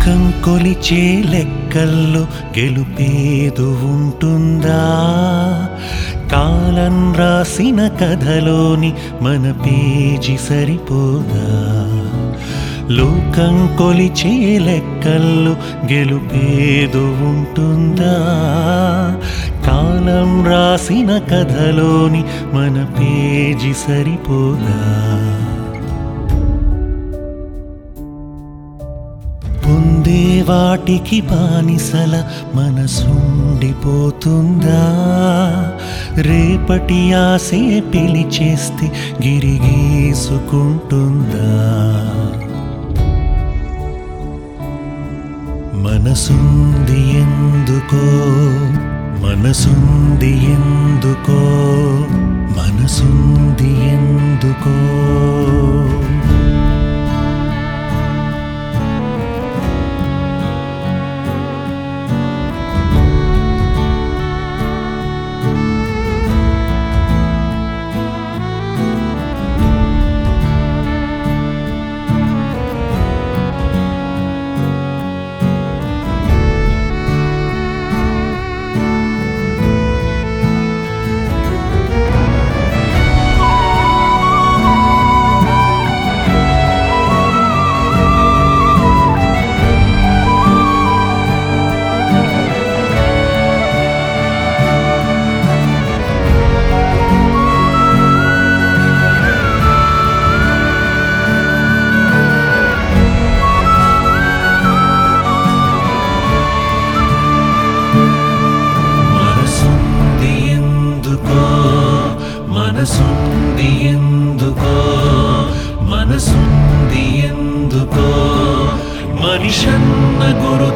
లోకం కొలిచే లెక్కల్లో గెలుపేదు ఉంటుందా? కాలం రాసిన కథలోని మన పేజీ సరిపోదా? లోకం కొలిచే లెక్కల్లో గెలుపేదు ఉంటుందా? కాలం రాసిన కథలోని మన పేజీ సరిపోదా? పొందే వాటికి బానిసల మనసుండిపోతుందా? రేపటి ఆశే పిలిచేస్తే గిరిగీసుకుంటుందా? మనసుంది ఎందుకో, మనసుంది ఎందుకో, మనసుంది ఎందుకో. మనసుంది ఎందుకో, మనసుంది ఎందుకో, మనిషన్న గురు